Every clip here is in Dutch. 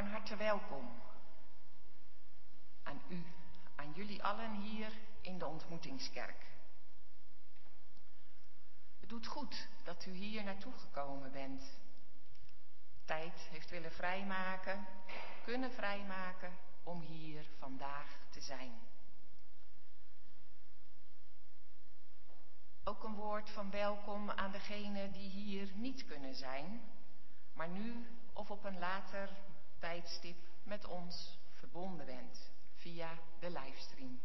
van harte welkom. Aan u, aan jullie allen hier in de ontmoetingskerk. Het doet goed dat u hier naartoe gekomen bent. Tijd heeft willen vrijmaken, kunnen vrijmaken om hier vandaag te zijn. Ook een woord van welkom aan degenen die hier niet kunnen zijn, maar nu of op een later tijdstip met ons verbonden bent via de livestream.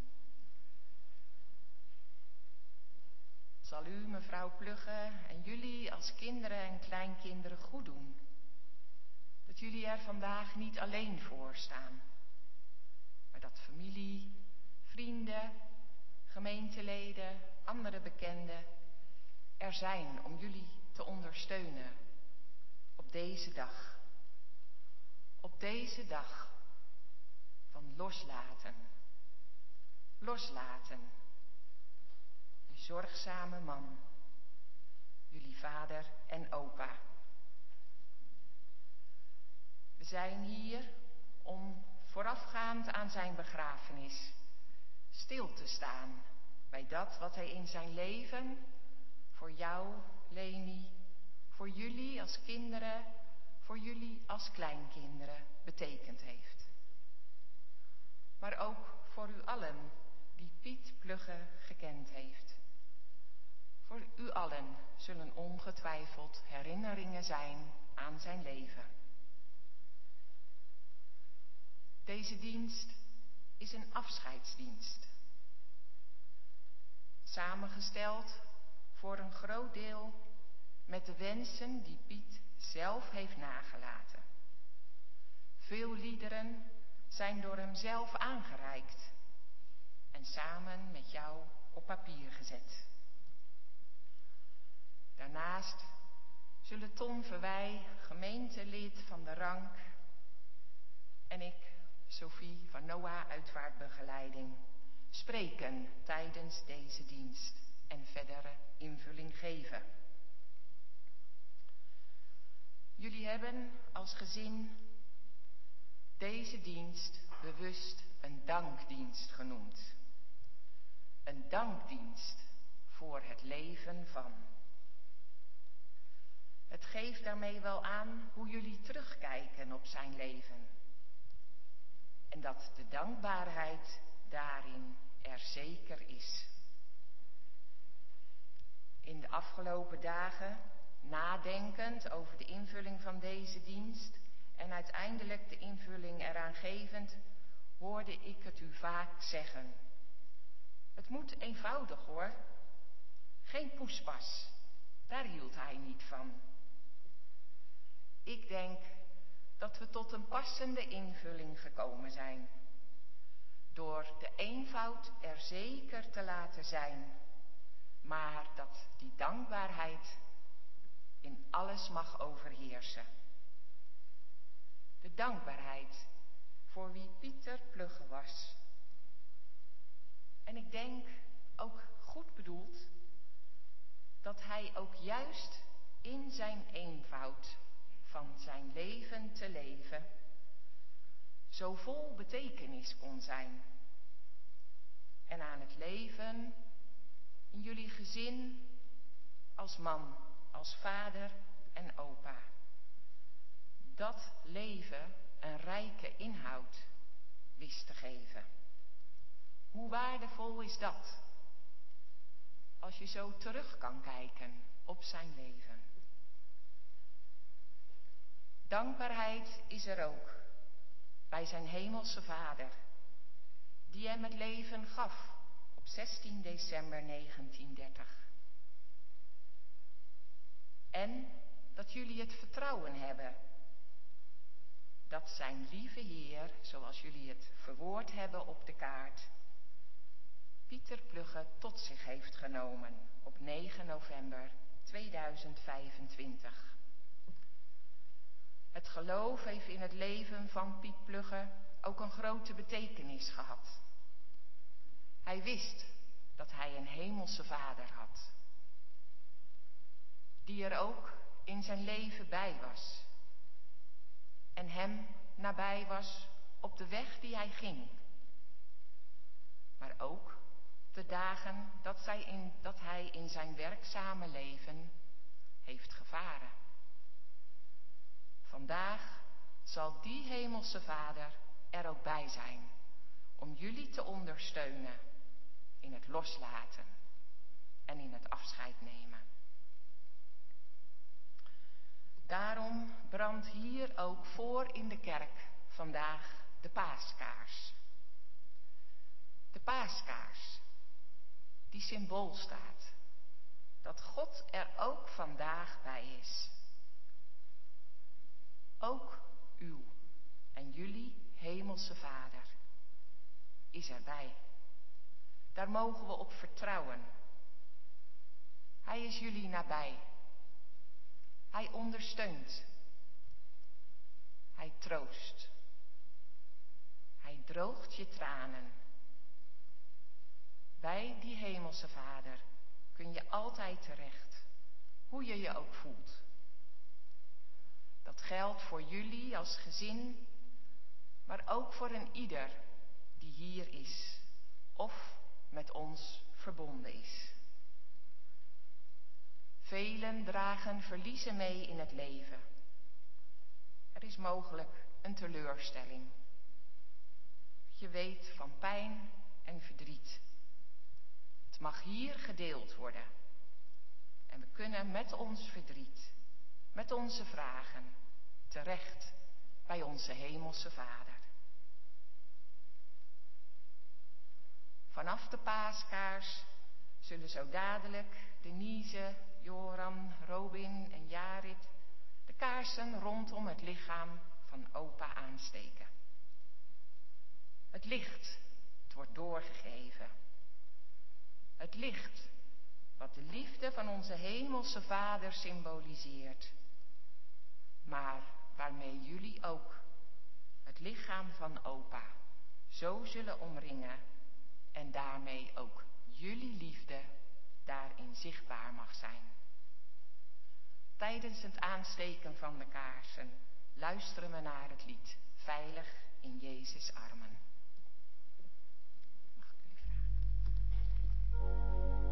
Zal u, mevrouw Plugge, en jullie als kinderen en kleinkinderen goed doen. Dat jullie er vandaag niet alleen voor staan, maar dat familie, vrienden, gemeenteleden, andere bekenden er zijn om jullie te ondersteunen op deze dag. Op deze dag van loslaten. Loslaten. Uw zorgzame man, jullie vader en opa. We zijn hier om voorafgaand aan zijn begrafenis stil te staan bij dat wat hij in zijn leven voor jou, Leni, voor jullie als kinderen, voor jullie als kleinkinderen betekend heeft. Maar ook voor u allen die Piet Plugge gekend heeft. Voor u allen zullen ongetwijfeld herinneringen zijn aan zijn leven. Deze dienst is een afscheidsdienst. Samengesteld voor een groot deel met de wensen die Piet zelf heeft nagelaten. Veel liederen zijn door hem zelf aangereikt en samen met jou op papier gezet. Daarnaast zullen Ton Verwij, gemeentelid van de Rank, en ik, Sophie van Noah Uitvaartbegeleiding, spreken tijdens deze dienst en verdere invulling geven. Jullie hebben als gezin deze dienst bewust een dankdienst genoemd. Een dankdienst voor het leven van. Het geeft daarmee wel aan hoe jullie terugkijken op zijn leven. En dat de dankbaarheid daarin er zeker is. In de afgelopen dagen, nadenkend over de invulling van deze dienst en uiteindelijk de invulling eraan gevend, hoorde ik het u vaak zeggen. Het moet eenvoudig hoor. Geen poespas. Daar hield hij niet van. Ik denk dat we tot een passende invulling gekomen zijn. Door de eenvoud er zeker te laten zijn, maar dat die dankbaarheid in alles mag overheersen. De dankbaarheid voor wie Pieter Plugge was. En ik denk, ook goed bedoeld, dat hij ook juist in zijn eenvoud van zijn leven te leven zo vol betekenis kon zijn. En aan het leven in jullie gezin als man, als vader en opa. Dat leven een rijke inhoud wist te geven. Hoe waardevol is dat? Als je zo terug kan kijken op zijn leven. Dankbaarheid is er ook bij zijn hemelse vader, die hem het leven gaf op 16 december 1930. En dat jullie het vertrouwen hebben dat zijn lieve Heer, zoals jullie het verwoord hebben op de kaart, Pieter Plugge tot zich heeft genomen op 9 november 2025. Het geloof heeft in het leven van Piet Plugge ook een grote betekenis gehad. Hij wist dat hij een hemelse vader had, die er ook in zijn leven bij was en hem nabij was op de weg die hij ging. Maar ook de dagen dat hij in zijn werkzame leven heeft gevaren. Vandaag zal die hemelse Vader er ook bij zijn om jullie te ondersteunen in het loslaten en in het afscheid nemen. Daarom brandt hier ook voor in de kerk vandaag de paaskaars. De paaskaars, die symbool staat dat God er ook vandaag bij is. Ook uw en jullie hemelse Vader is erbij. Daar mogen we op vertrouwen. Hij is jullie nabij. Hij ondersteunt. Hij troost. Hij droogt je tranen. Bij die hemelse Vader kun je altijd terecht, hoe je je ook voelt. Dat geldt voor jullie als gezin, maar ook voor een ieder die hier is of met ons verbonden is. Velen dragen verliezen mee in het leven. Er is mogelijk een teleurstelling. Je weet van pijn en verdriet. Het mag hier gedeeld worden. En we kunnen met ons verdriet, met onze vragen, terecht bij onze hemelse Vader. Vanaf de paaskaars zullen zo dadelijk Denise, Joram, Robin en Jarit de kaarsen rondom het lichaam van opa aansteken. Het licht, het wordt doorgegeven. Het licht, wat de liefde van onze hemelse Vader symboliseert. Maar waarmee jullie ook het lichaam van opa zo zullen omringen en daarmee ook jullie liefde daarin zichtbaar mag zijn. Tijdens het aansteken van de kaarsen luisteren we naar het lied Veilig in Jezus' armen. Mag ik jullie vragen?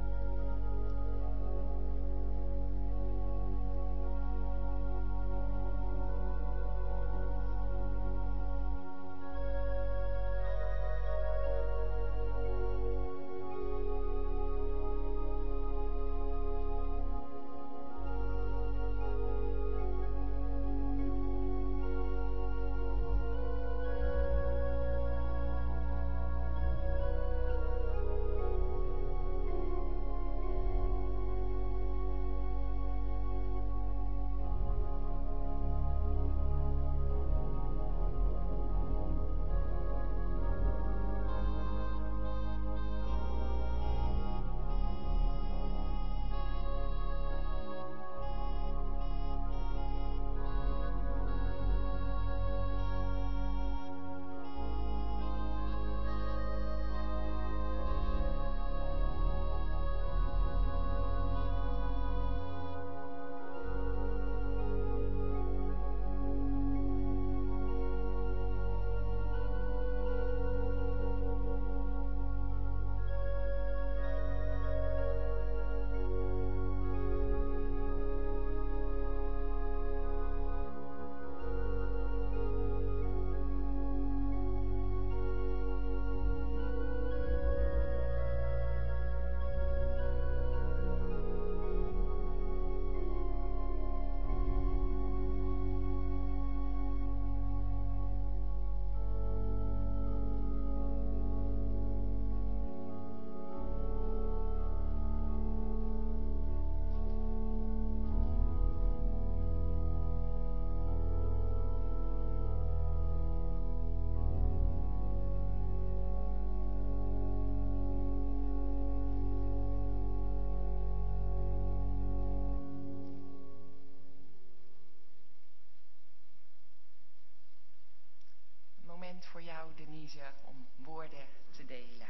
Voor jou, Denise, om woorden te delen.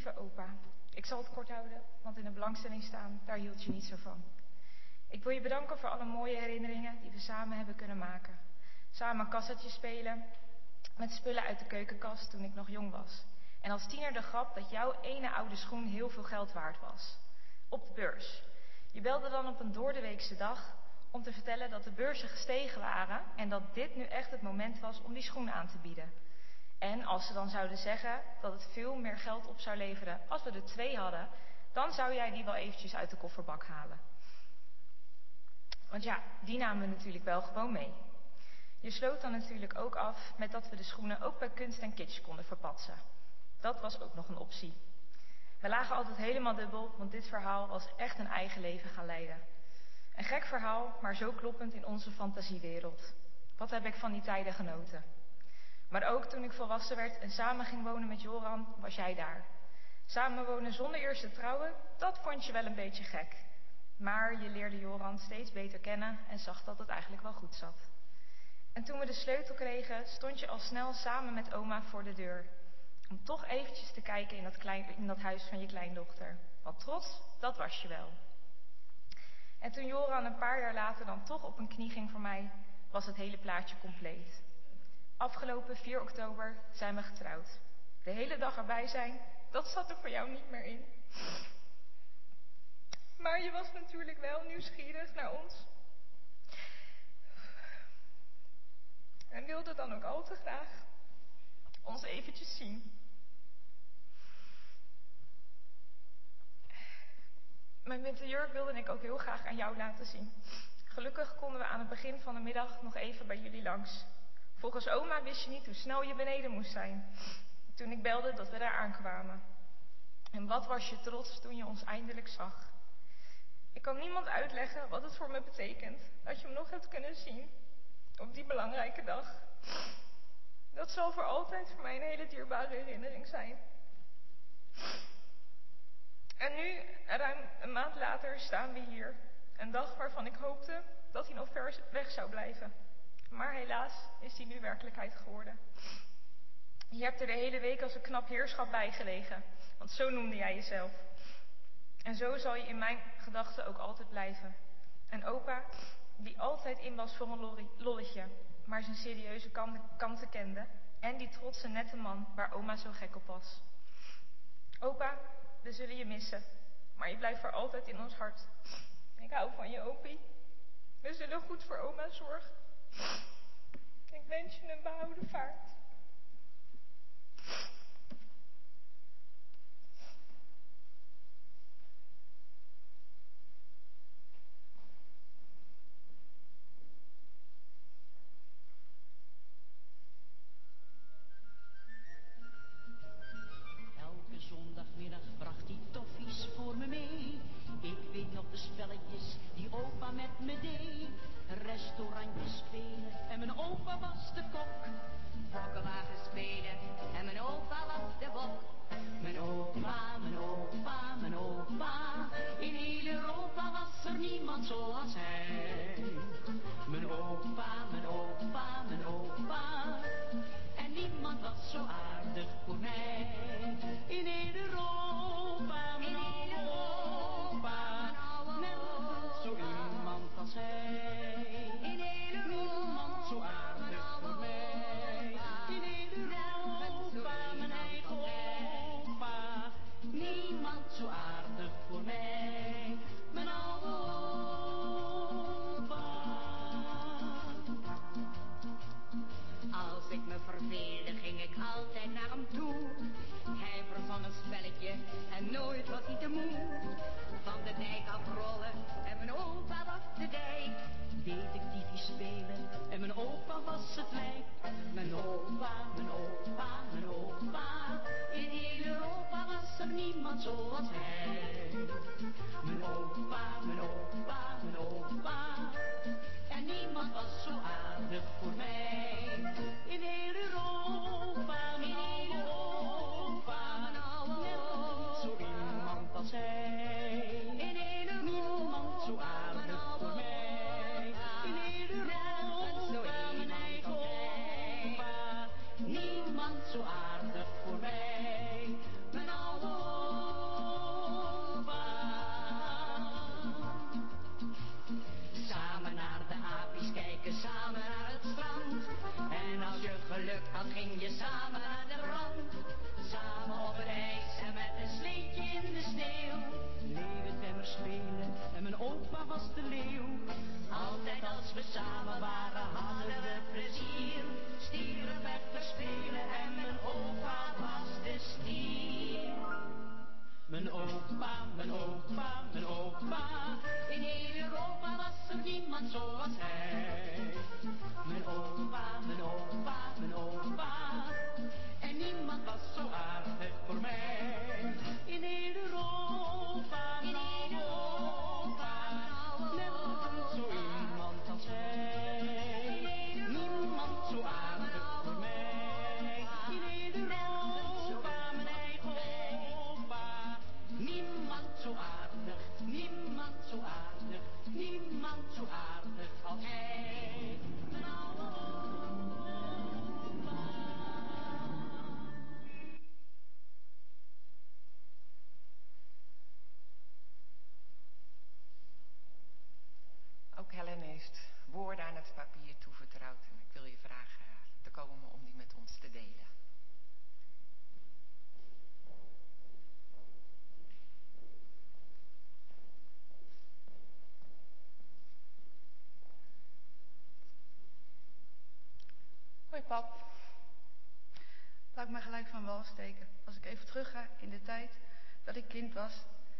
Lieve opa, ik zal het kort houden, want in de belangstelling staan, daar hield je niet zo van. Ik wil je bedanken voor alle mooie herinneringen die we samen hebben kunnen maken. Samen kassertjes spelen, met spullen uit de keukenkast toen ik nog jong was. En als tiener de grap dat jouw ene oude schoen heel veel geld waard was. Op de beurs. Je belde dan op een doordeweekse dag om te vertellen dat de beurzen gestegen waren en dat dit nu echt het moment was om die schoen aan te bieden. En als ze dan zouden zeggen dat het veel meer geld op zou leveren als we er 2 hadden, dan zou jij die wel eventjes uit de kofferbak halen. Want ja, die namen we natuurlijk wel gewoon mee. Je sloot dan natuurlijk ook af met dat we de schoenen ook bij Kunst en Kitsch konden verpatsen. Dat was ook nog een optie. We lagen altijd helemaal dubbel, want dit verhaal was echt een eigen leven gaan leiden. Een gek verhaal, maar zo kloppend in onze fantasiewereld. Wat heb ik van die tijden genoten. Maar ook toen ik volwassen werd en samen ging wonen met Joran, was jij daar. Samen wonen zonder eerst te trouwen, dat vond je wel een beetje gek. Maar je leerde Joran steeds beter kennen en zag dat het eigenlijk wel goed zat. En toen we de sleutel kregen, stond je al snel samen met oma voor de deur. Om toch eventjes te kijken in dat huis van je kleindochter. Want trots, dat was je wel. En toen Joran een paar jaar later dan toch op een knie ging voor mij, was het hele plaatje compleet. Afgelopen 4 oktober zijn we getrouwd. De hele dag erbij zijn, dat zat er voor jou niet meer in. Maar je was natuurlijk wel nieuwsgierig naar ons. En wilde dan ook al te graag ons eventjes zien. Mijn winterjurk wilde ik ook heel graag aan jou laten zien. Gelukkig konden we aan het begin van de middag nog even bij jullie langs. Volgens oma wist je niet hoe snel je beneden moest zijn, toen ik belde dat we daar aankwamen. En wat was je trots toen je ons eindelijk zag. Ik kan niemand uitleggen wat het voor me betekent, dat je hem nog hebt kunnen zien, op die belangrijke dag. Dat zal voor altijd voor mij een hele dierbare herinnering zijn. En nu, ruim een maand later, staan we hier. Een dag waarvan ik hoopte dat hij nog ver weg zou blijven. Maar helaas is die nu werkelijkheid geworden. Je hebt er de hele week als een knap heerschap bij gelegen, want zo noemde jij jezelf. En zo zal je in mijn gedachten ook altijd blijven. Een opa die altijd in was voor een lolletje, maar zijn serieuze kanten kende. En die trotse nette man waar oma zo gek op was. Opa, we zullen je missen, maar je blijft voor altijd in ons hart. Ik hou van je, opie. We zullen goed voor oma zorgen. Ik wens je een behouden vaart. Elke zondagmiddag bracht hij toffies voor me mee. Ik weet nog de spelletjes die opa met me deed. Restaurantjes spelen en mijn opa was de kok. Bokkenwagen spelen en mijn opa was de bok. Mijn opa, mijn opa, mijn opa. In heel Europa was er niemand zoals hij. Mijn opa, mijn opa, mijn opa. En niemand was zo aardig voor mij. In heel Europa, mijn opa. Nergens zo iemand als hij. In heel Niemand zo aardig voor mij. In heel Europa, mijn eigen opa. Niemand zo aardig voor mij. Mijn oude opa. Als ik me verveelde, ging ik altijd naar hem toe. Hij verzon een spelletje en nooit was hij te moe. Van de dijk afrollen en mijn opa was de dijk. Detectiefie spelen en mijn opa was het lijk. Mijn opa, mijn opa, mijn opa. In heel Europa was er niemand zoals hij. Mijn opa, mijn opa, mijn opa. En niemand was zo Aardig voor mij. In heel Europa, mijn oude opa. Nergens zo iemand als hij. In heel Niemand zo aardig voor mij. In heel Europa, mijn eigen opa. Niemand zo aardig voor mij. Mijn oude Hoi pap. Laat ik me gelijk van wal steken. Als ik even terugga in de tijd dat ik kind was,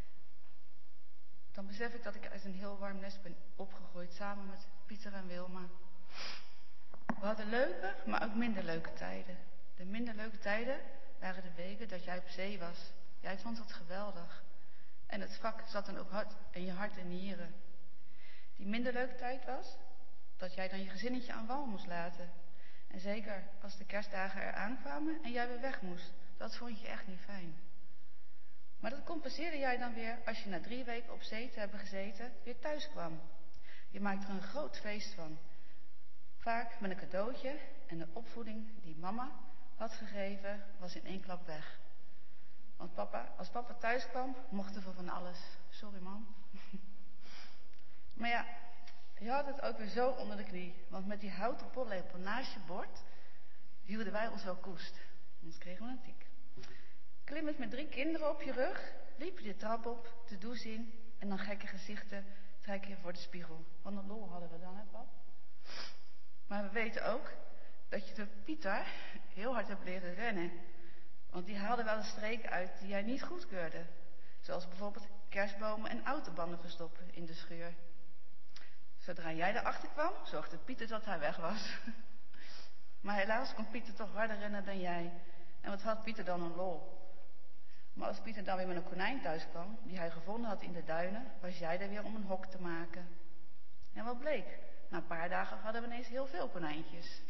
dan besef ik dat ik uit een heel warm nest ben opgegroeid samen met Pieter en Wilma. We hadden leuke, maar ook minder leuke tijden. De minder leuke tijden waren de weken dat jij op zee was. Jij vond dat geweldig. En het vak zat dan ook hard in je hart en nieren. Die minder leuke tijd was dat jij dan je gezinnetje aan wal moest laten. En zeker als de kerstdagen eraan kwamen en jij weer weg moest. Dat vond je echt niet fijn. Maar dat compenseerde jij dan weer als je na 3 weken op zee te hebben gezeten weer thuis kwam. Je maakte er een groot feest van. Vaak met een cadeautje en de opvoeding die mama had gegeven was in 1 klap weg. Want als papa thuis kwam, mochten we van alles. Sorry man. Maar ja, je had het ook weer zo onder de knie. Want met die houten pollepel naast je bord hielden wij ons wel koest. Anders kregen we een tik. Klimmend met 3 kinderen op je rug, liep je de trap op, de douche in en dan gekke gezichten trek je voor de spiegel. Wat een lol hadden we dan, hè pap? Maar we weten ook dat je door Pieter heel hard hebt leren rennen. Want die haalde wel eens streken uit die jij niet goedkeurde. Zoals bijvoorbeeld kerstbomen en autobanden verstoppen in de schuur. Zodra jij erachter kwam, zorgde Pieter dat hij weg was. Maar helaas kon Pieter toch harder rennen dan jij. En wat had Pieter dan een lol. Maar als Pieter dan weer met een konijn thuis kwam, die hij gevonden had in de duinen, was jij er weer om een hok te maken. En wat bleek? Na een paar dagen hadden we ineens heel veel konijntjes.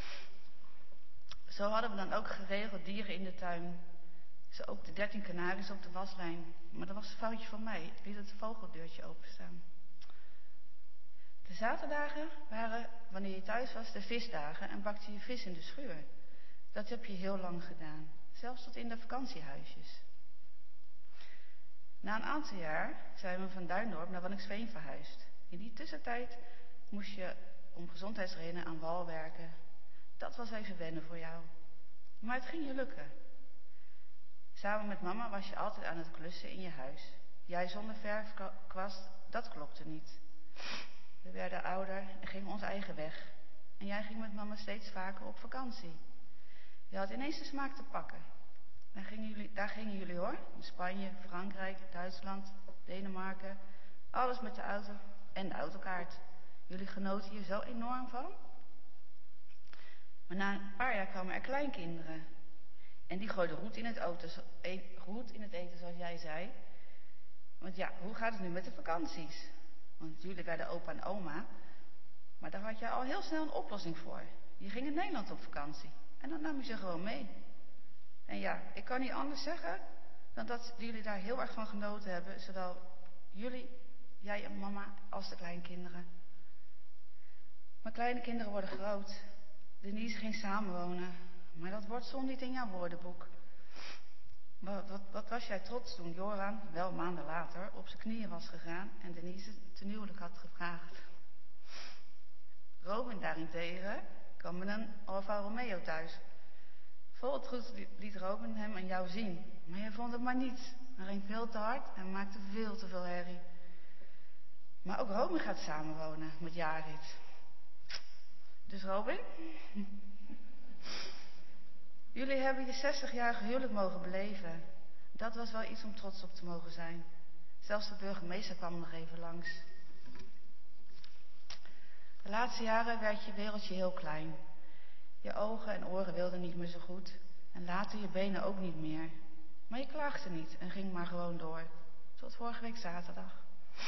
Zo hadden we dan ook geregeld dieren in de tuin. Zo ook de 13 kanaries op de waslijn. Maar dat was een foutje van mij. Ik liet het vogeldeurtje openstaan. De zaterdagen waren, wanneer je thuis was, de visdagen en bakte je vis in de schuur. Dat heb je heel lang gedaan. Zelfs tot in de vakantiehuisjes. Na een aantal jaar zijn we van Duindorp naar Waddinxveen verhuisd. In die tussentijd moest je om gezondheidsredenen aan wal werken. Dat was even wennen voor jou. Maar het ging je lukken. Samen met mama was je altijd aan het klussen in je huis. Jij zonder verfkwast, dat klopte niet. We werden ouder en gingen onze eigen weg. En jij ging met mama steeds vaker op vakantie. Je had ineens de smaak te pakken. Daar gingen jullie hoor. In Spanje, Frankrijk, Duitsland, Denemarken. Alles met de auto en de autokaart. Jullie genoten hier zo enorm van. Maar na een paar jaar kwamen er kleinkinderen. En die gooiden roet in het eten, zoals jij zei. Want ja, hoe gaat het nu met de vakanties? Want jullie werden opa en oma. Maar daar had je al heel snel een oplossing voor. Je ging in Nederland op vakantie. En dan nam je ze gewoon mee. En ja, ik kan niet anders zeggen dan dat jullie daar heel erg van genoten hebben. Zowel jullie, jij en mama, als de kleinkinderen. Maar kleine kinderen worden groot. Denise ging samenwonen. Maar dat woord stond niet in jouw woordenboek. Wat was jij trots toen Joran, wel maanden later, op zijn knieën was gegaan en Denise ten huwelijk had gevraagd. Robin daarentegen kwam met een Alfa Romeo thuis. Vol trots liet Robin hem aan jou zien. Maar jij vond het maar niet. Hij ging veel te hard en maakte veel te veel herrie. Maar ook Robin gaat samenwonen met Jarit. Dus Robin, jullie hebben je 60-jarige huwelijk mogen beleven. Dat was wel iets om trots op te mogen zijn. Zelfs de burgemeester kwam nog even langs. De laatste jaren werd je wereldje heel klein. Je ogen en oren wilden niet meer zo goed. En later je benen ook niet meer. Maar je klaagde niet en ging maar gewoon door. Tot vorige week zaterdag.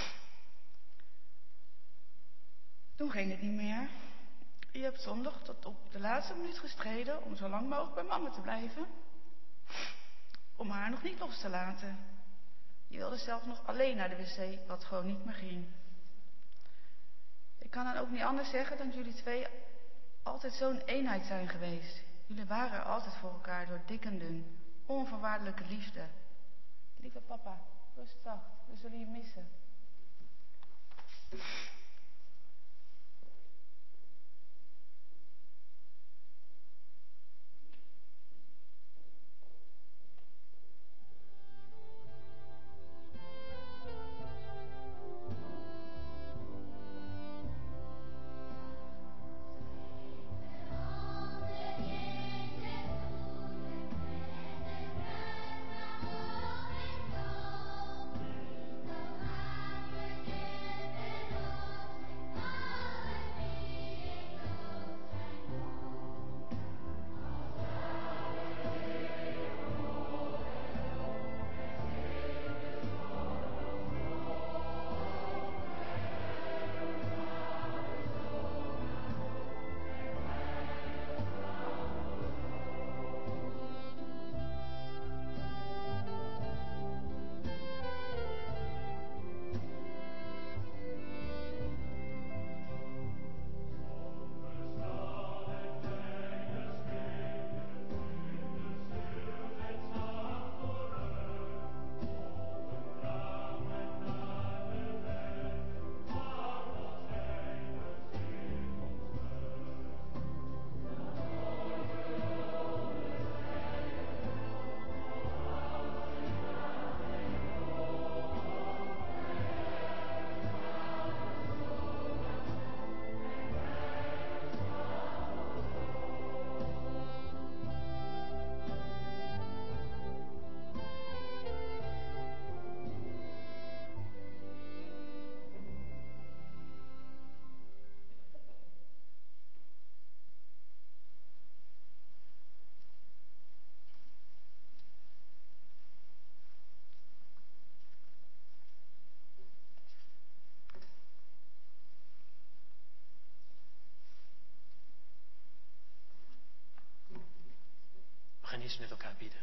Toen ging het niet meer. Je hebt zondag tot op de laatste minuut gestreden om zo lang mogelijk bij mama te blijven. Om haar nog niet los te laten. Je wilde zelf nog alleen naar de wc, wat gewoon niet meer ging. Ik kan dan ook niet anders zeggen dan jullie 2 altijd zo'n eenheid zijn geweest. Jullie waren er altijd voor elkaar door dik en dun. Onvoorwaardelijke liefde. Lieve papa, rust zacht, we zullen je missen. All eens met elkaar bidden.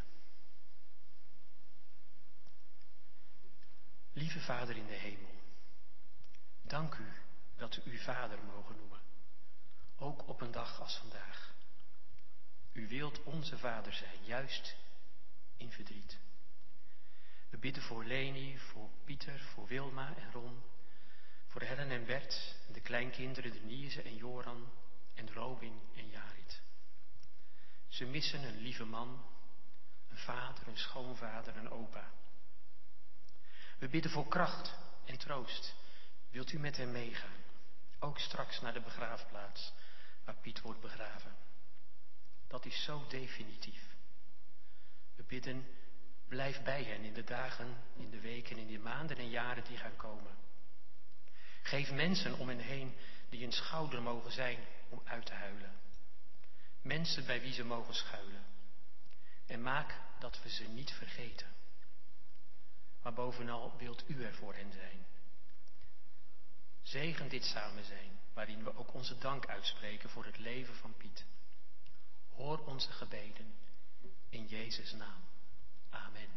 Lieve Vader in de hemel, dank u dat we u Vader mogen noemen, ook op een dag als vandaag. U wilt onze Vader zijn, juist in verdriet. We bidden voor Leni, voor Pieter, voor Wilma en Ron, voor Helen en Bert, en de kleinkinderen Denise en Joran en Robin en Jarit. Ze missen een lieve man, een vader, een schoonvader, een opa. We bidden voor kracht en troost. Wilt u met hen meegaan? Ook straks naar de begraafplaats waar Piet wordt begraven. Dat is zo definitief. We bidden, blijf bij hen in de dagen, in de weken, in de maanden en jaren die gaan komen. Geef mensen om hen heen die een schouder mogen zijn om uit te huilen. Mensen bij wie ze mogen schuilen. En maak dat we ze niet vergeten. Maar bovenal wilt u er voor hen zijn. Zegen dit samen zijn, waarin we ook onze dank uitspreken voor het leven van Piet. Hoor onze gebeden in Jezus' naam. Amen.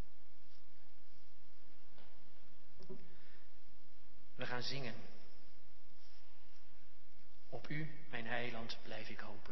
We gaan zingen. Op u, mijn heiland, blijf ik hopen.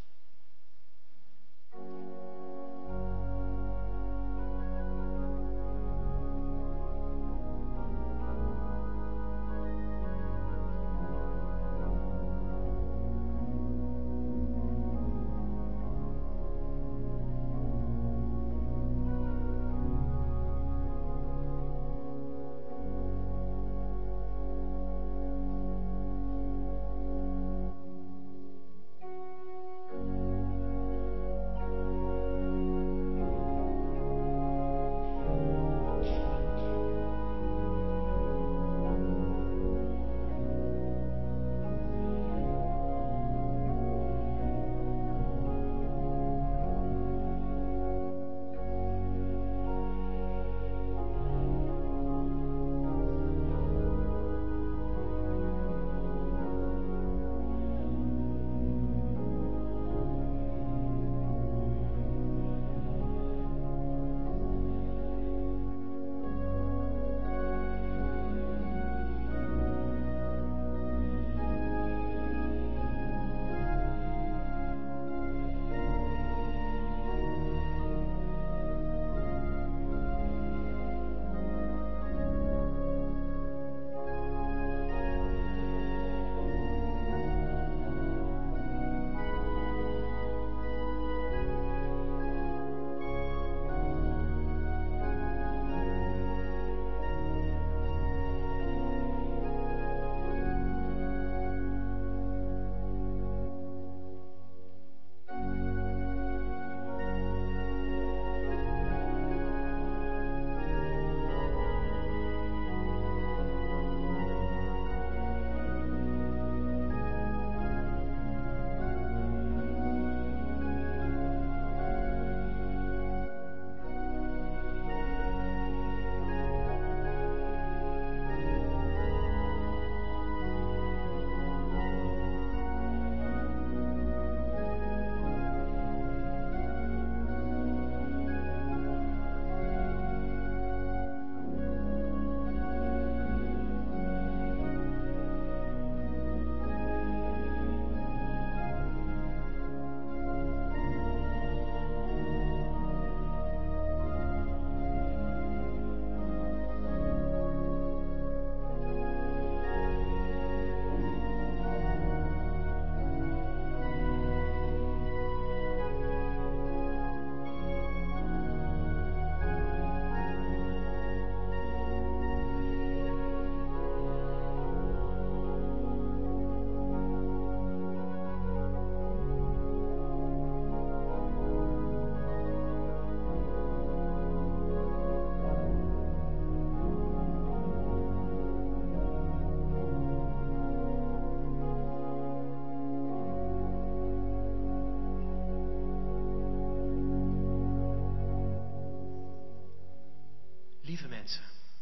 Lieve mensen,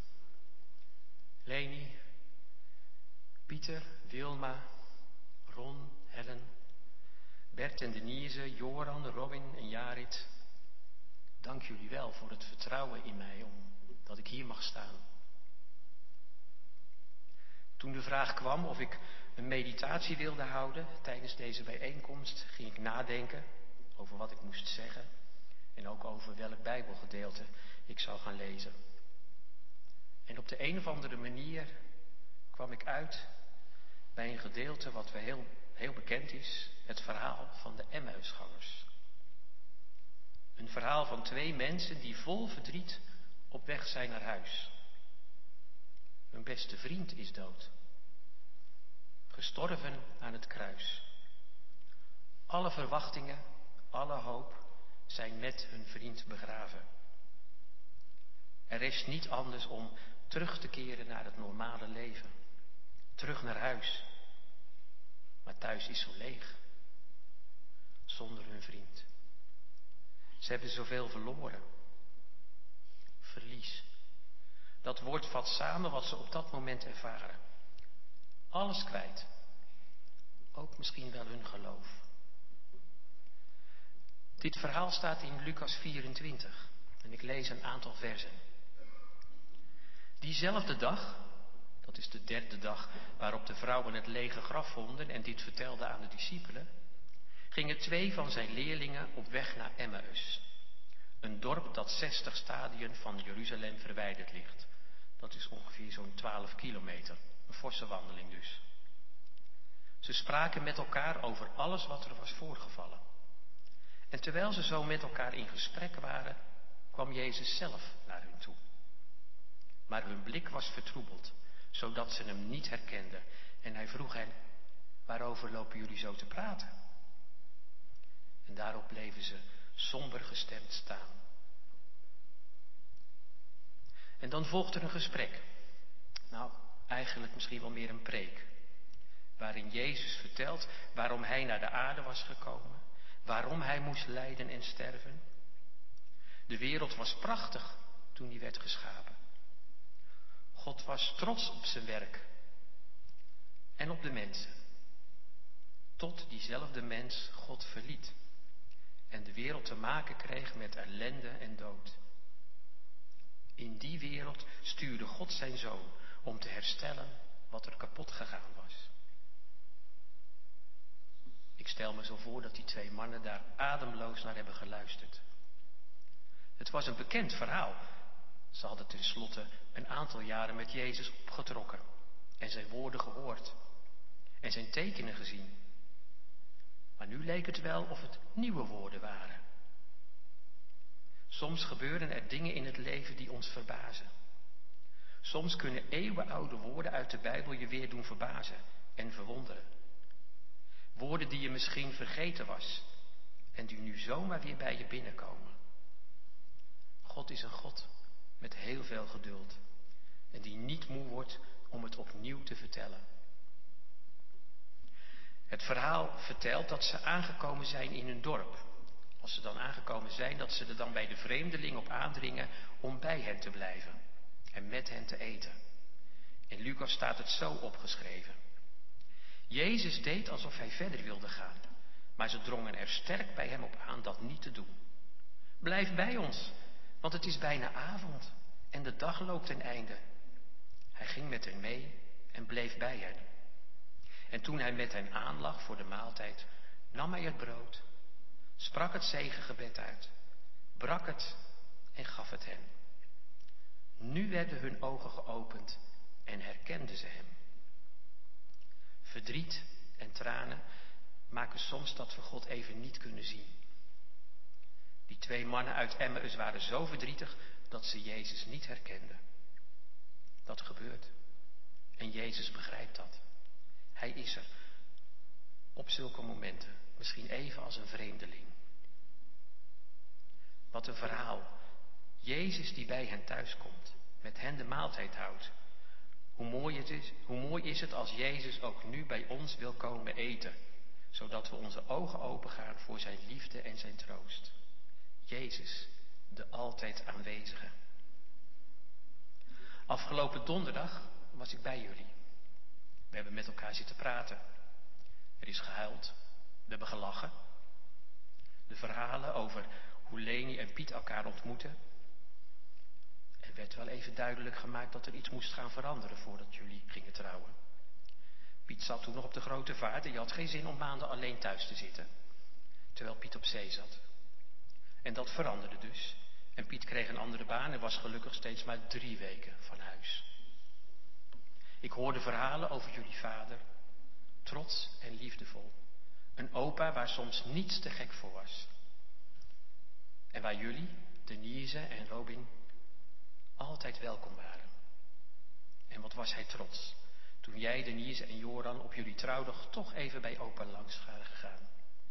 Leni, Pieter, Wilma, Ron, Helen, Bert en Denise, Joran, Robin en Jarit, dank jullie wel voor het vertrouwen in mij, omdat ik hier mag staan. Toen de vraag kwam of ik een meditatie wilde houden tijdens deze bijeenkomst, ging ik nadenken over wat ik moest zeggen en ook over welk Bijbelgedeelte ik zou gaan lezen. En op de een of andere manier kwam ik uit bij een gedeelte wat heel, heel bekend is, het verhaal van de Emmausgangers. Een verhaal van 2 mensen die vol verdriet op weg zijn naar huis. Hun beste vriend is dood. Gestorven aan het kruis. Alle verwachtingen, alle hoop zijn met hun vriend begraven. Er is niet anders om terug te keren naar het normale leven. Terug naar huis. Maar thuis is zo leeg. Zonder hun vriend. Ze hebben zoveel verloren. Verlies. Dat woord vat samen wat ze op dat moment ervaren. Alles kwijt. Ook misschien wel hun geloof. Dit verhaal staat in Lucas 24. En ik lees een aantal versen. Diezelfde dag, dat is de 3e dag waarop de vrouwen het lege graf vonden en dit vertelden aan de discipelen, gingen 2 van zijn leerlingen op weg naar Emmaus. Een dorp dat 60 stadien van Jeruzalem verwijderd ligt. Dat is ongeveer zo'n 12 kilometer. Een forse wandeling dus. Ze spraken met elkaar over alles wat er was voorgevallen. En terwijl ze zo met elkaar in gesprek waren, kwam Jezus zelf naar hun toe. Maar hun blik was vertroebeld, zodat ze hem niet herkenden. En hij vroeg hen, waarover lopen jullie zo te praten? En daarop bleven ze somber gestemd staan. En dan volgt er een gesprek. Nou, eigenlijk misschien wel meer een preek. Waarin Jezus vertelt waarom hij naar de aarde was gekomen. Waarom hij moest lijden en sterven. De wereld was prachtig toen hij werd geschapen. God was trots op zijn werk. En op de mensen. Tot diezelfde mens God verliet. En de wereld te maken kreeg met ellende en dood. In die wereld stuurde God zijn zoon om te herstellen wat er kapot gegaan was. Ik stel me zo voor dat die 2 mannen daar ademloos naar hebben geluisterd. Het was een bekend verhaal. Ze hadden tenslotte een aantal jaren met Jezus opgetrokken en zijn woorden gehoord en zijn tekenen gezien. Maar nu leek het wel of het nieuwe woorden waren. Soms gebeuren er dingen in het leven die ons verbazen. Soms kunnen eeuwenoude woorden uit de Bijbel je weer doen verbazen en verwonderen. Woorden die je misschien vergeten was en die nu zomaar weer bij je binnenkomen. God is een God met heel veel geduld en die niet moe wordt om het opnieuw te vertellen. Het verhaal vertelt dat ze aangekomen zijn in hun dorp. Als ze dan aangekomen zijn, dat ze er dan bij de vreemdeling op aandringen om bij hen te blijven en met hen te eten. In Lucas staat het zo opgeschreven. Jezus deed alsof hij verder wilde gaan, maar ze drongen er sterk bij hem op aan dat niet te doen. Blijf bij ons, want het is bijna avond en de dag loopt ten einde. Hij ging met hen mee en bleef bij hen. En toen hij met hen aanlag voor de maaltijd, nam hij het brood, sprak het zegengebed uit, brak het en gaf het hen. Nu werden hun ogen geopend en herkenden ze hem. Verdriet en tranen maken soms dat we God even niet kunnen zien. Die 2 mannen uit Emmaus waren zo verdrietig dat ze Jezus niet herkenden. Dat gebeurt. En Jezus begrijpt dat. Hij is er. Op zulke momenten. Misschien even als een vreemdeling. Wat een verhaal. Jezus die bij hen thuis komt. Met hen de maaltijd houdt. Hoe mooi is het als Jezus ook nu bij ons wil komen eten. Zodat we onze ogen opengaan voor zijn liefde en zijn troost. Jezus, de altijd aanwezige. Afgelopen donderdag was ik bij jullie. We hebben met elkaar zitten praten. Er is gehuild. We hebben gelachen. De verhalen over hoe Leni en Piet elkaar ontmoetten. Er werd wel even duidelijk gemaakt dat er iets moest gaan veranderen voordat jullie gingen trouwen. Piet zat toen nog op de grote vaart en je had geen zin om maanden alleen thuis te zitten, terwijl Piet op zee zat. En dat veranderde dus. En Piet kreeg een andere baan en was gelukkig steeds maar 3 weken van huis. Ik hoorde verhalen over jullie vader, trots en liefdevol. Een opa waar soms niets te gek voor was. En waar jullie, Denise en Robin, altijd welkom waren. En wat was hij trots, toen jij, Denise en Joran op jullie trouwdag toch even bij opa langs waren gegaan.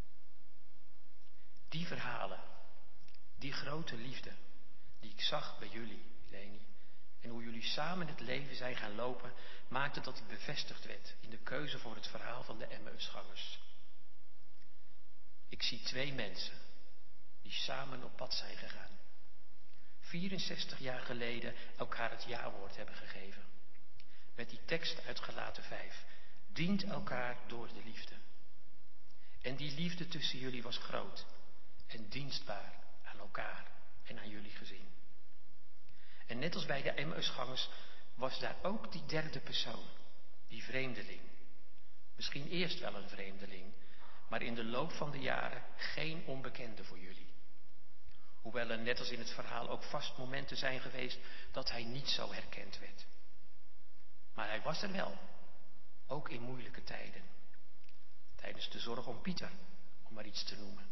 Die verhalen, die grote liefde, die ik zag bij jullie, Leni, en hoe jullie samen het leven zijn gaan lopen, maakte dat ik bevestigd werd in de keuze voor het verhaal van de Emmausgangers. Ik zie 2 mensen die samen op pad zijn gegaan. 64 jaar geleden elkaar het ja-woord hebben gegeven. Met die tekst uit Galaten 5. Dient elkaar door de liefde. En die liefde tussen jullie was groot en dienstbaar aan elkaar en aan jullie gezin. En net als bij de Emmausgangers was daar ook die derde persoon, die vreemdeling. Misschien eerst wel een vreemdeling, maar in de loop van de jaren geen onbekende voor jullie. Hoewel er net als in het verhaal ook vast momenten zijn geweest dat hij niet zo herkend werd. Maar hij was er wel, ook in moeilijke tijden. Tijdens de zorg om Pieter, om maar iets te noemen.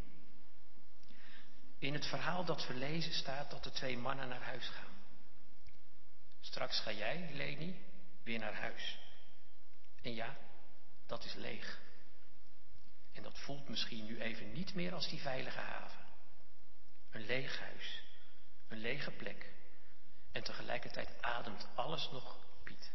In het verhaal dat we lezen staat dat de 2 mannen naar huis gaan. Straks ga jij, Leni, weer naar huis. En ja, dat is leeg. En dat voelt misschien nu even niet meer als die veilige haven. Een leeg huis, een lege plek. En tegelijkertijd ademt alles nog Piet.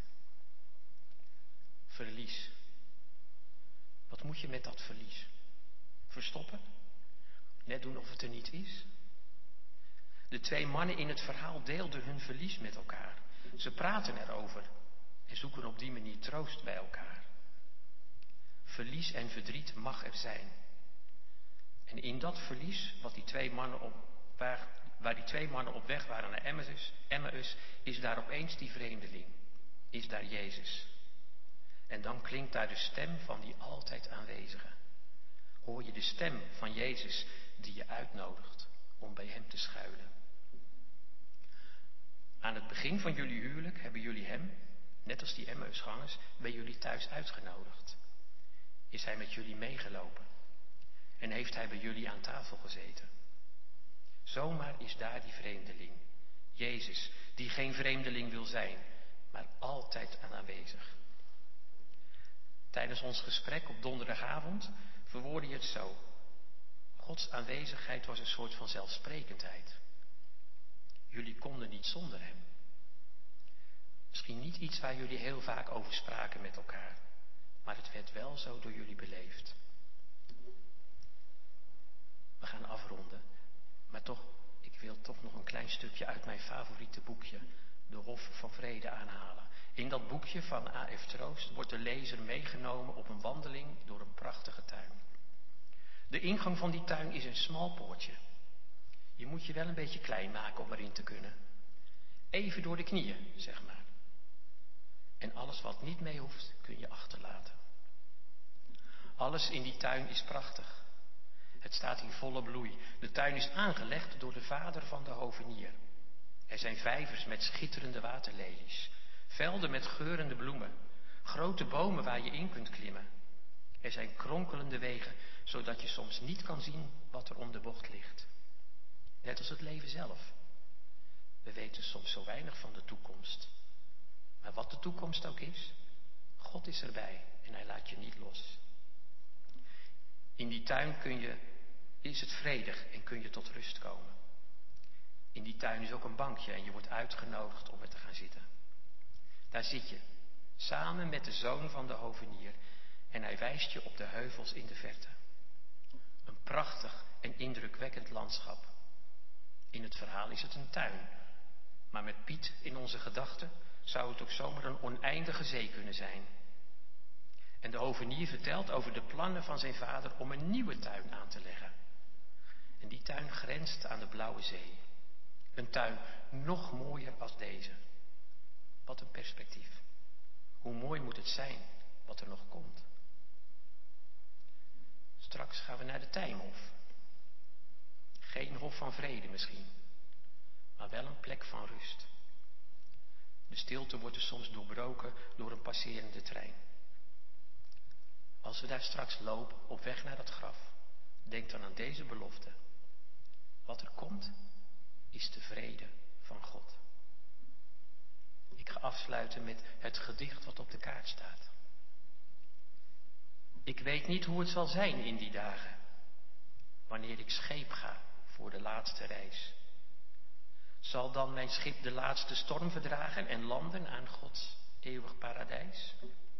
Verlies. Wat moet je met dat verlies? Verstoppen? Net doen of het er niet is? De 2 mannen in het verhaal deelden hun verlies met elkaar. Ze praten erover en zoeken op die manier troost bij elkaar. Verlies en verdriet mag er zijn. En in dat verlies, waar die 2 mannen op weg waren naar Emmaus, is daar opeens die vreemdeling. Is daar Jezus. En dan klinkt daar de stem van die altijd aanwezige. Hoor je de stem van Jezus die je uitnodigt om bij hem te schuilen. Aan het begin van jullie huwelijk hebben jullie hem, net als die Emmausgangers, bij jullie thuis uitgenodigd. Is hij met jullie meegelopen en heeft hij bij jullie aan tafel gezeten. Zomaar is daar die vreemdeling, Jezus, die geen vreemdeling wil zijn, maar altijd aanwezig. Tijdens ons gesprek op donderdagavond verwoordde je het zo. Gods aanwezigheid was een soort van zelfsprekendheid. Jullie konden niet zonder hem. Misschien niet iets waar jullie heel vaak over spraken met elkaar, maar het werd wel zo door jullie beleefd. We gaan afronden, maar toch, ik wil toch nog een klein stukje uit mijn favoriete boekje, De Hof van Vrede, aanhalen. In dat boekje van A.F. Troost wordt de lezer meegenomen op een wandeling door een prachtige tuin. De ingang van die tuin is een smal poortje. Je moet je wel een beetje klein maken om erin te kunnen. Even door de knieën, zeg maar. En alles wat niet mee hoeft, kun je achterlaten. Alles in die tuin is prachtig. Het staat in volle bloei. De tuin is aangelegd door de vader van de hovenier. Er zijn vijvers met schitterende waterlelies. Velden met geurende bloemen. Grote bomen waar je in kunt klimmen. Er zijn kronkelende wegen, zodat je soms niet kan zien wat er om de bocht ligt. Net als het leven zelf. We weten soms zo weinig van de toekomst. Maar wat de toekomst ook is, God is erbij en hij laat je niet los. In die tuin is het vredig en kun je tot rust komen. In die tuin is ook een bankje en je wordt uitgenodigd om er te gaan zitten. Daar zit je, samen met de zoon van de hovenier, en hij wijst je op de heuvels in de verte. Een prachtig en indrukwekkend landschap. In het verhaal is het een tuin, maar met Piet in onze gedachten zou het ook zomaar een oneindige zee kunnen zijn. En de hovenier vertelt over de plannen van zijn vader om een nieuwe tuin aan te leggen. En die tuin grenst aan de blauwe zee. Een tuin nog mooier als deze. Wat een perspectief. Hoe mooi moet het zijn wat er nog komt. Straks gaan we naar de Tijmhof. Geen hof van vrede misschien, maar wel een plek van rust. De stilte wordt er soms doorbroken door een passerende trein. Als we daar straks lopen op weg naar dat graf, denk dan aan deze belofte. Wat er komt, is de vrede van God. Ik ga afsluiten met het gedicht wat op de kaart staat. Ik weet niet hoe het zal zijn in die dagen, wanneer ik scheep ga voor de laatste reis. Zal dan mijn schip de laatste storm verdragen en landen aan Gods eeuwig paradijs?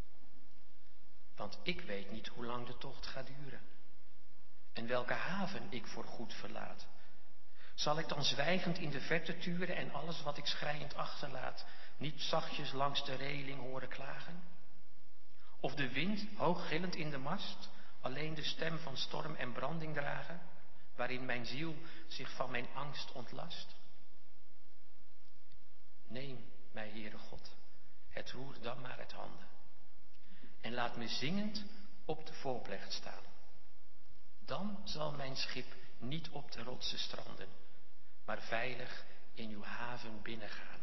Want ik weet niet hoe lang de tocht gaat duren en welke haven ik voor goed verlaat. Zal ik dan zwijgend in de verte turen en alles wat ik schreiend achterlaat niet zachtjes langs de reling horen klagen? Of de wind, hoog gillend in de mast, alleen de stem van storm en branding dragen, waarin mijn ziel zich van mijn angst ontlast? Neem mij, Heere God, het roer dan maar uit handen en laat me zingend op de voorplecht staan. Dan zal mijn schip niet op de rotsen stranden, maar veilig in uw haven binnengaan.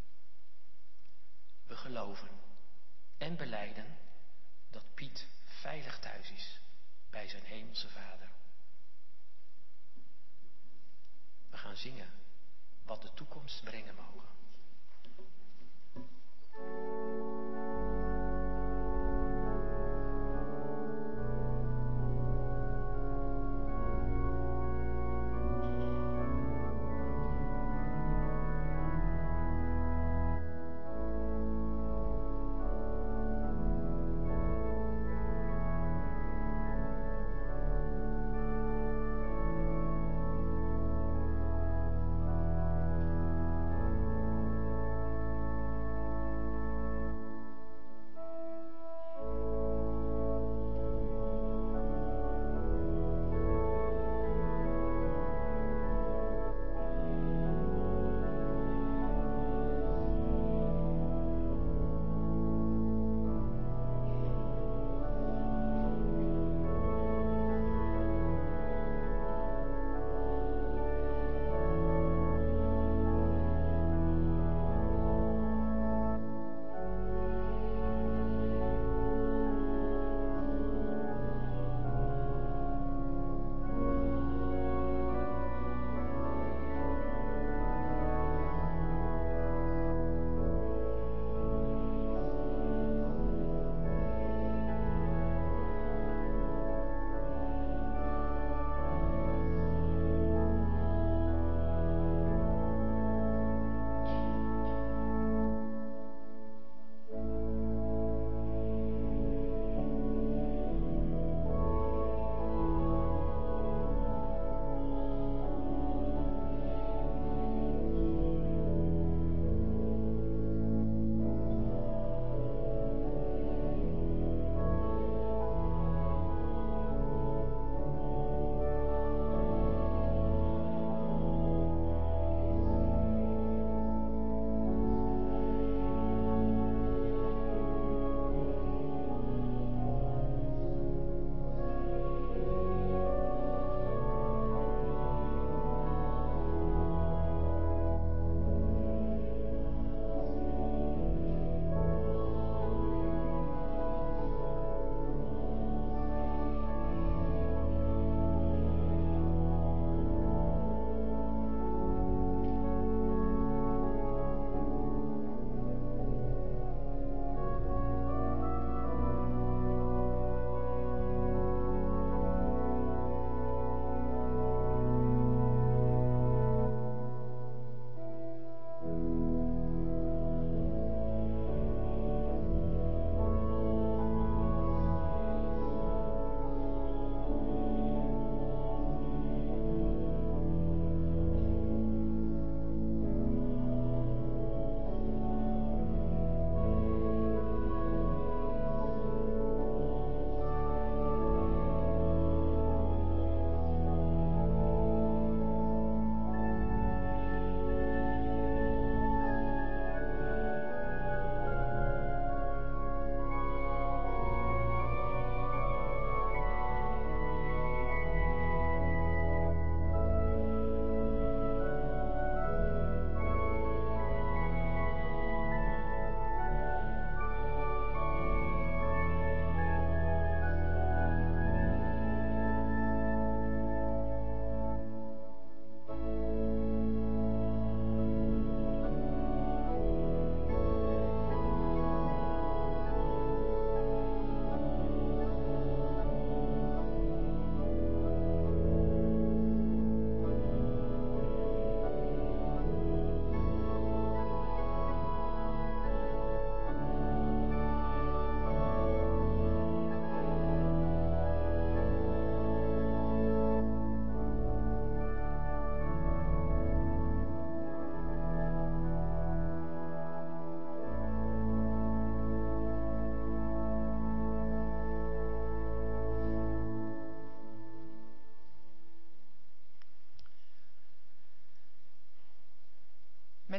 We geloven en belijden dat Piet veilig thuis is bij zijn hemelse Vader. We gaan zingen wat de toekomst brengen mogen.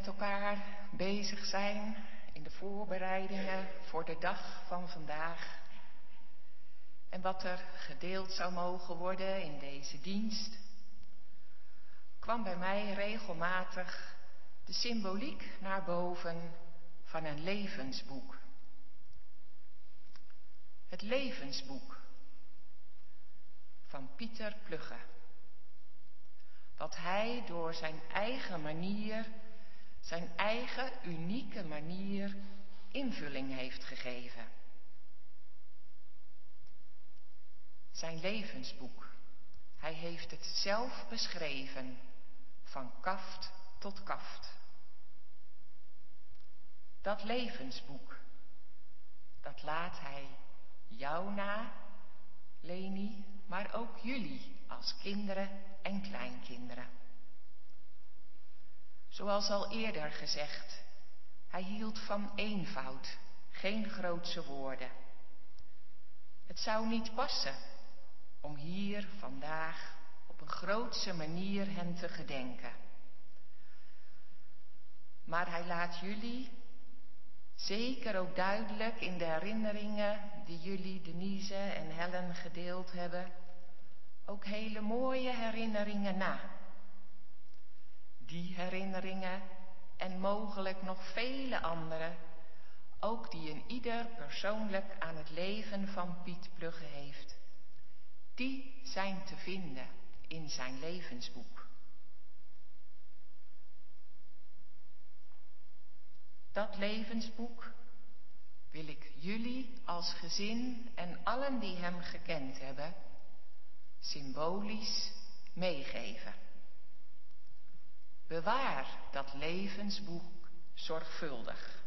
met elkaar bezig zijn in de voorbereidingen voor de dag van vandaag. En wat er gedeeld zou mogen worden in deze dienst, kwam bij mij regelmatig de symboliek naar boven van een levensboek. Het levensboek van Pieter Plugge. Wat hij door zijn eigen manier, zijn eigen unieke manier, invulling heeft gegeven. Zijn levensboek. Hij heeft het zelf beschreven, van kaft tot kaft. Dat levensboek, dat laat hij jou na, Leni, maar ook jullie als kinderen en kleinkinderen. Zoals al eerder gezegd, hij hield van eenvoud, geen grootse woorden. Het zou niet passen om hier vandaag op een grootse manier hem te gedenken. Maar hij laat jullie, zeker ook duidelijk in de herinneringen die jullie, Denise en Helen, gedeeld hebben, ook hele mooie herinneringen na. Die herinneringen en mogelijk nog vele andere, ook die een ieder persoonlijk aan het leven van Piet Plugge heeft, die zijn te vinden in zijn levensboek. Dat levensboek wil ik jullie als gezin en allen die hem gekend hebben, symbolisch meegeven. Bewaar dat levensboek zorgvuldig.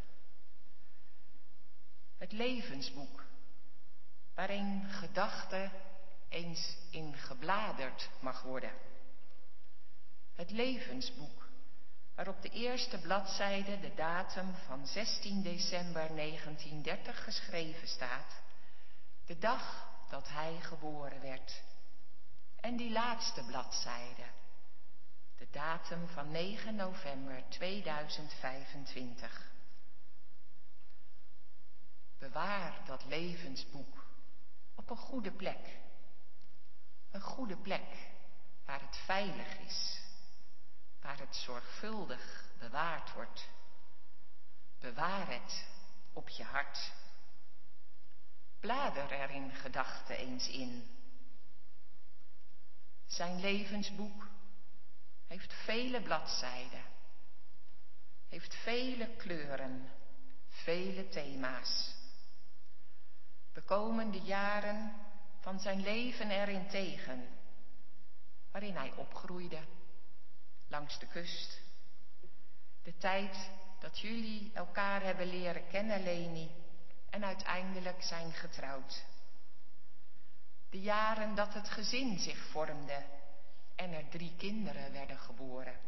Het levensboek waarin gedachte eens in gebladerd mag worden. Het levensboek waar op de eerste bladzijde de datum van 16 december 1930 geschreven staat, de dag dat hij geboren werd. En die laatste bladzijde, de datum van 9 november 2025. Bewaar dat levensboek op een goede plek. Een goede plek waar het veilig is, waar het zorgvuldig bewaard wordt. Bewaar het op je hart. Blader er in gedachten eens in. Zijn levensboek heeft vele bladzijden, heeft vele kleuren, vele thema's. We komen de jaren van zijn leven erin tegen, waarin hij opgroeide, langs de kust. De tijd dat jullie elkaar hebben leren kennen, Leni, en uiteindelijk zijn getrouwd. De jaren dat het gezin zich vormde en er 3 kinderen werden geboren.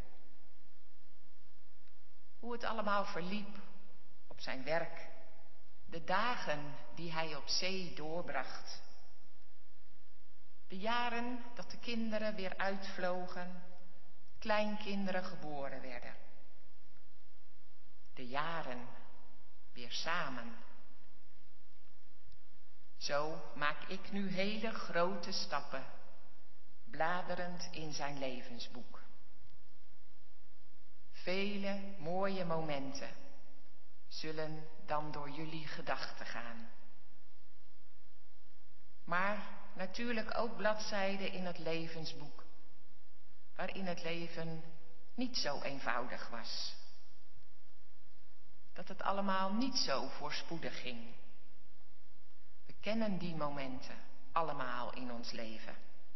Hoe het allemaal verliep op zijn werk, de dagen die hij op zee doorbracht. De jaren dat de kinderen weer uitvlogen, kleinkinderen geboren werden. De jaren weer samen. Zo maak ik nu hele grote stappen, bladerend in zijn levensboek. Vele mooie momenten zullen dan door jullie gedachten gaan. Maar natuurlijk ook bladzijden in het levensboek, waarin het leven niet zo eenvoudig was. Dat het allemaal niet zo voorspoedig ging. We kennen die momenten allemaal in ons leven.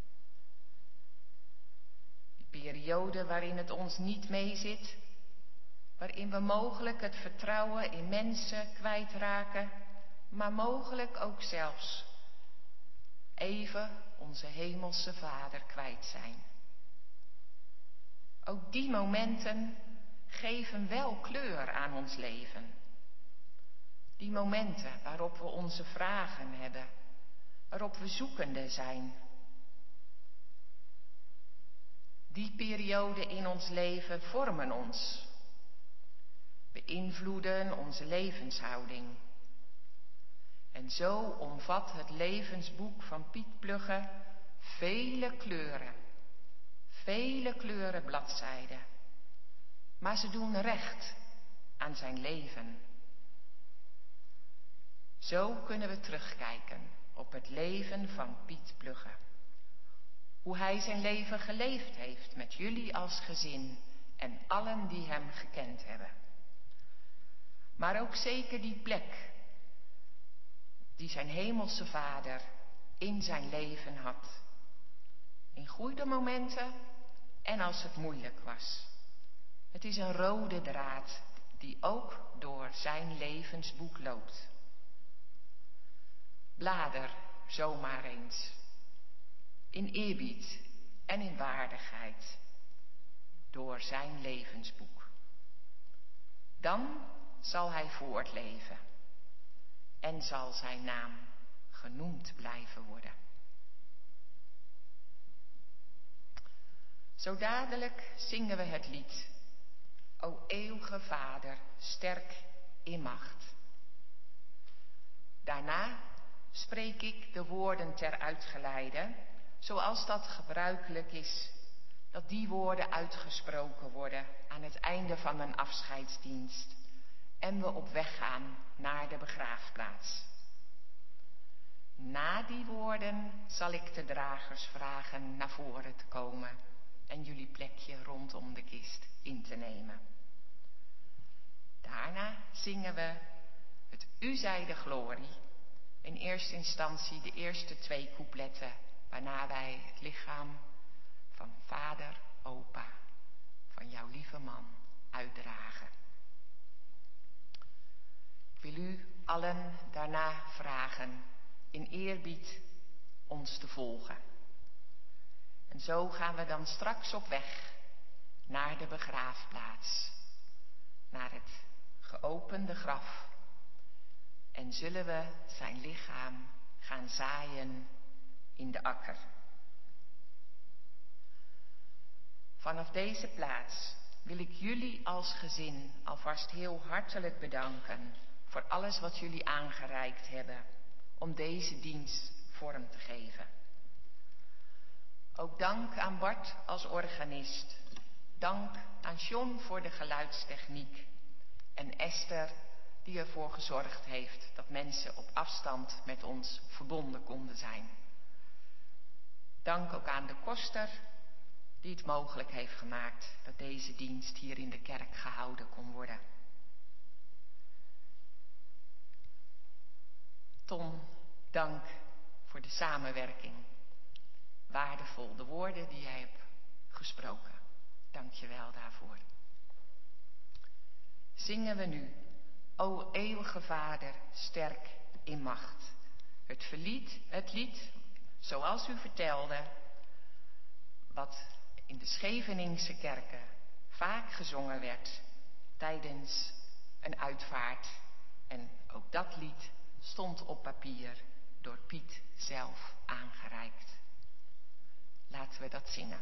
Die periode waarin het ons niet meezit, waarin we mogelijk het vertrouwen in mensen kwijtraken, maar mogelijk ook zelfs even onze hemelse Vader kwijt zijn. Ook die momenten geven wel kleur aan ons leven. Die momenten waarop we onze vragen hebben, waarop we zoekende zijn. Die perioden in ons leven vormen ons, beïnvloeden onze levenshouding. En zo omvat het levensboek van Piet Plugge vele kleuren bladzijden. Maar ze doen recht aan zijn leven. Zo kunnen we terugkijken op het leven van Piet Plugge. Hoe hij zijn leven geleefd heeft met jullie als gezin en allen die hem gekend hebben. Maar ook zeker die plek die zijn hemelse Vader in zijn leven had. In goede momenten en als het moeilijk was. Het is een rode draad die ook door zijn levensboek loopt. Blader zomaar eens. In eerbied en in waardigheid. Door zijn levensboek. Dan zal hij voortleven. En zal zijn naam genoemd blijven worden. Zo dadelijk zingen we het lied. O eeuwige Vader, sterk in macht. Daarna spreek ik de woorden ter uitgeleide, zoals dat gebruikelijk is, dat die woorden uitgesproken worden aan het einde van een afscheidsdienst en we op weg gaan naar de begraafplaats. Na die woorden zal ik de dragers vragen naar voren te komen en jullie plekje rondom de kist in te nemen. Daarna zingen we het U zij de glorie. In eerste instantie de eerste 2 coupletten, waarna wij het lichaam van vader, opa, van jouw lieve man uitdragen. Ik wil u allen daarna vragen in eerbied ons te volgen. En zo gaan we dan straks op weg naar de begraafplaats, naar het geopende graf. En zullen we zijn lichaam gaan zaaien in de akker. Vanaf deze plaats wil ik jullie als gezin alvast heel hartelijk bedanken voor alles wat jullie aangereikt hebben om deze dienst vorm te geven. Ook dank aan Bart als organist. Dank aan John voor de geluidstechniek. En Esther die ervoor gezorgd heeft dat mensen op afstand met ons verbonden konden zijn. Dank ook aan de koster die het mogelijk heeft gemaakt dat deze dienst hier in de kerk gehouden kon worden. Tom, dank voor de samenwerking. Waardevol, de woorden die jij hebt gesproken. Dank je wel daarvoor. Zingen we nu, O eeuwige Vader, sterk in macht. Het lied, zoals u vertelde, wat in de Scheveningse kerken vaak gezongen werd tijdens een uitvaart. En ook dat lied stond op papier door Piet zelf aangereikt. Laten we dat zingen.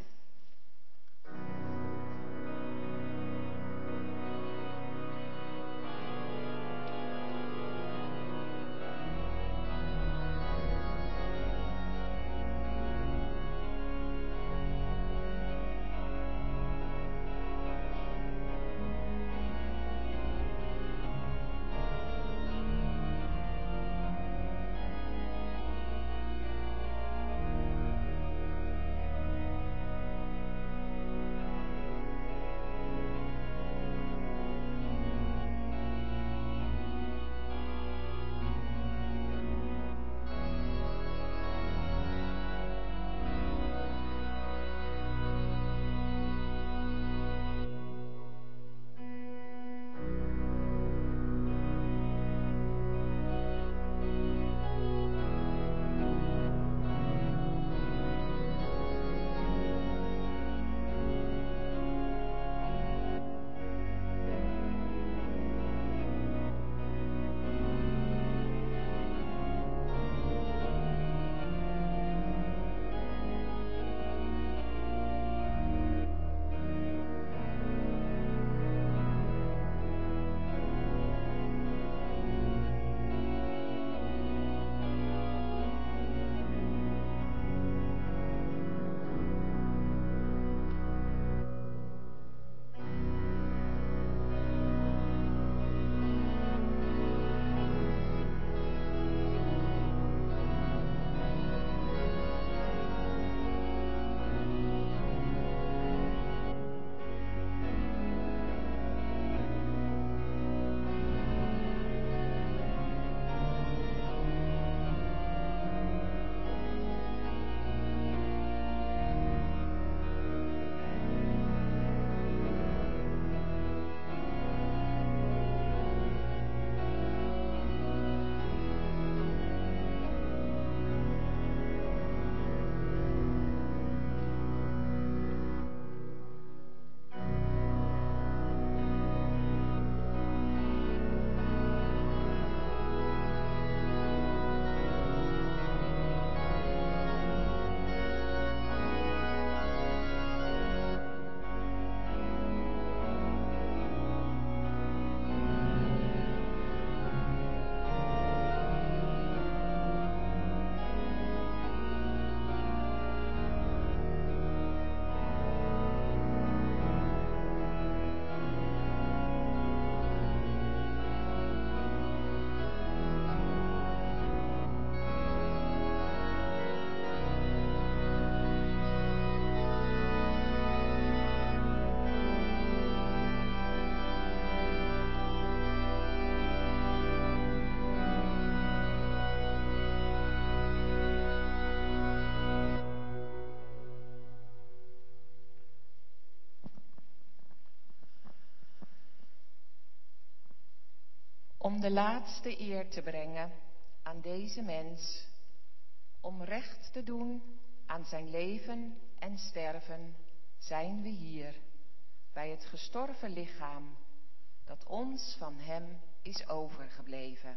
de laatste eer te brengen aan deze mens, om recht te doen aan zijn leven en sterven, zijn we hier, bij het gestorven lichaam, dat ons van hem is overgebleven.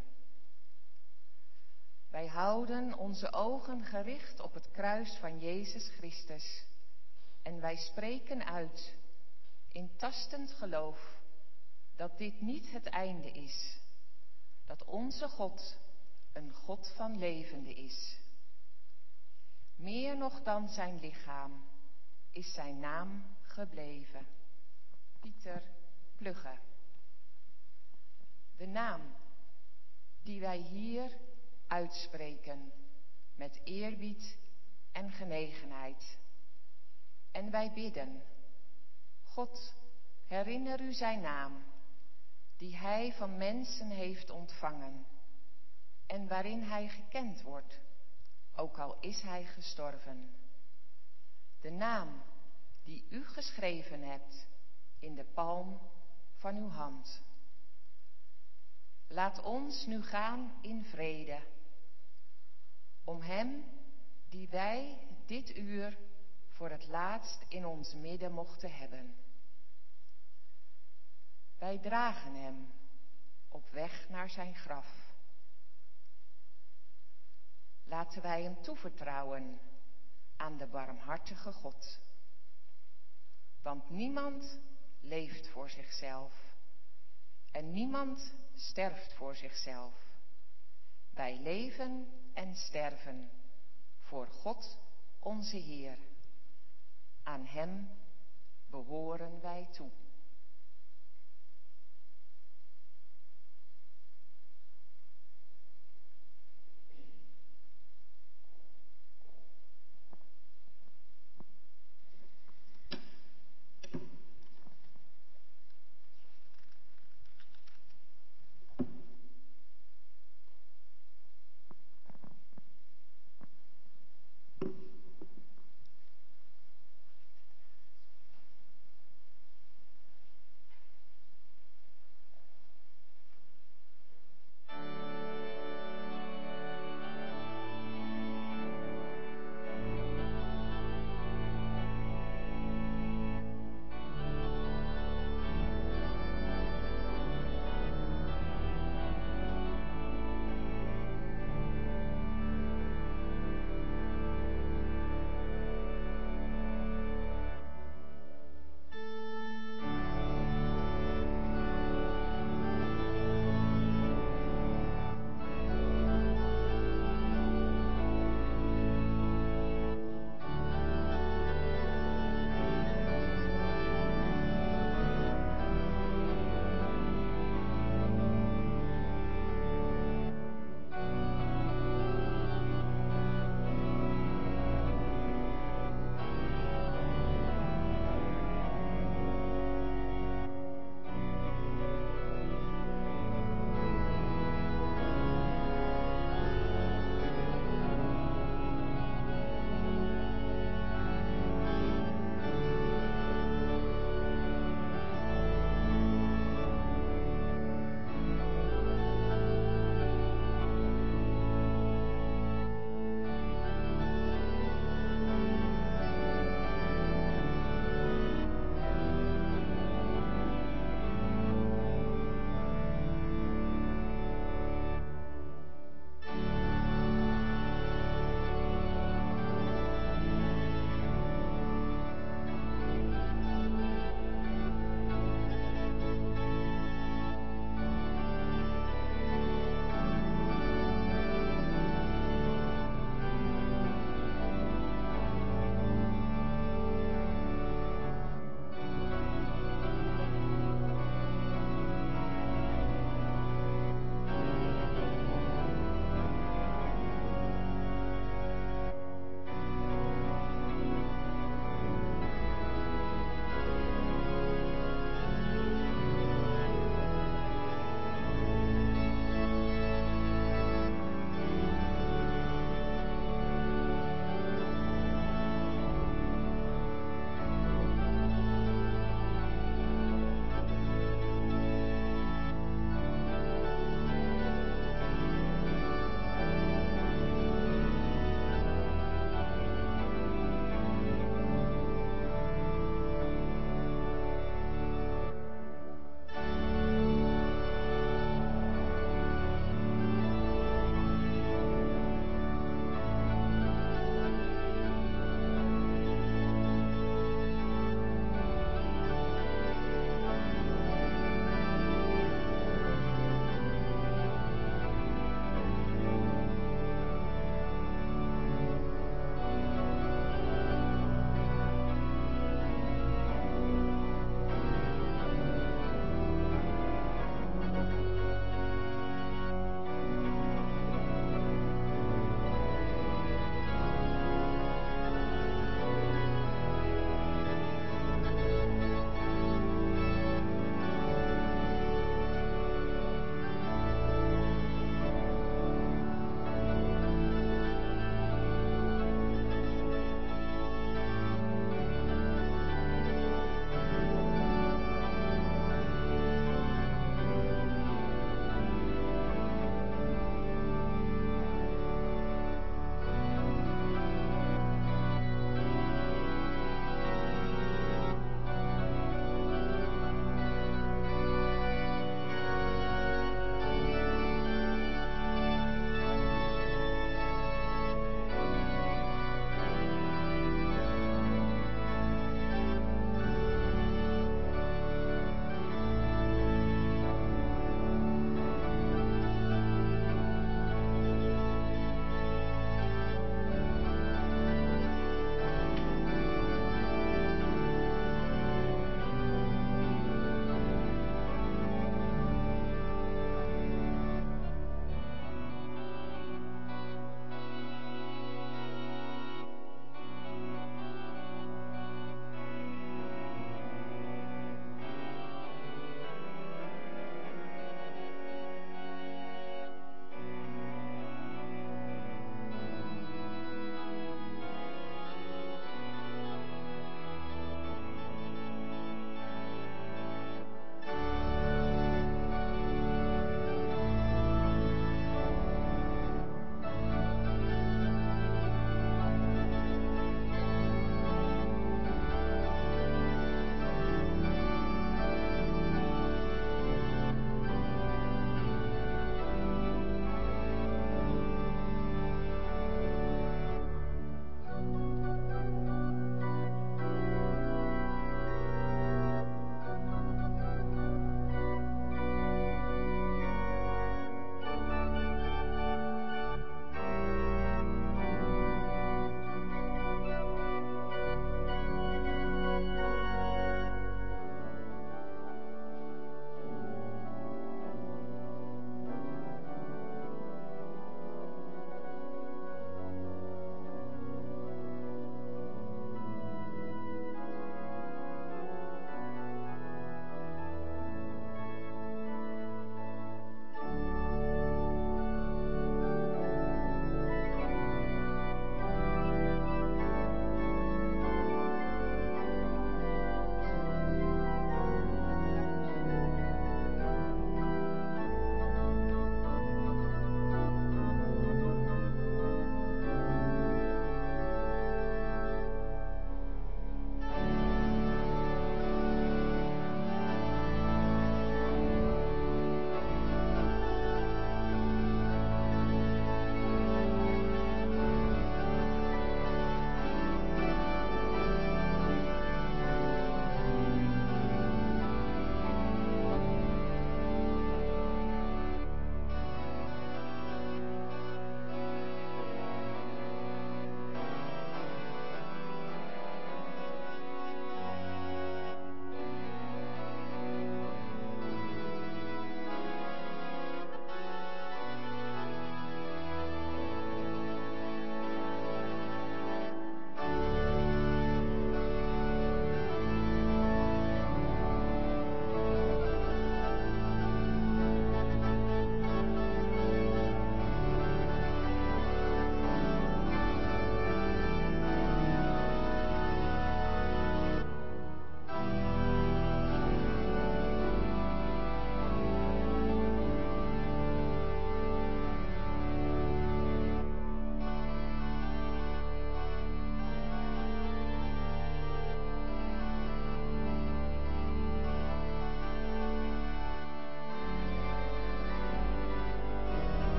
Wij houden onze ogen gericht op het kruis van Jezus Christus en wij spreken uit, in tastend geloof, dat dit niet het einde is, dat onze God een God van levenden is. Meer nog dan zijn lichaam is zijn naam gebleven. Pieter Plugge. De naam die wij hier uitspreken met eerbied en genegenheid. En wij bidden, God, herinner u zijn naam, die hij van mensen heeft ontvangen en waarin hij gekend wordt, ook al is hij gestorven. De naam die u geschreven hebt in de palm van uw hand. Laat ons nu gaan in vrede, om hem die wij dit uur voor het laatst in ons midden mochten hebben. Wij dragen hem op weg naar zijn graf. Laten wij hem toevertrouwen aan de barmhartige God. Want niemand leeft voor zichzelf en niemand sterft voor zichzelf. Wij leven en sterven voor God onze Heer. Aan hem behoren wij toe.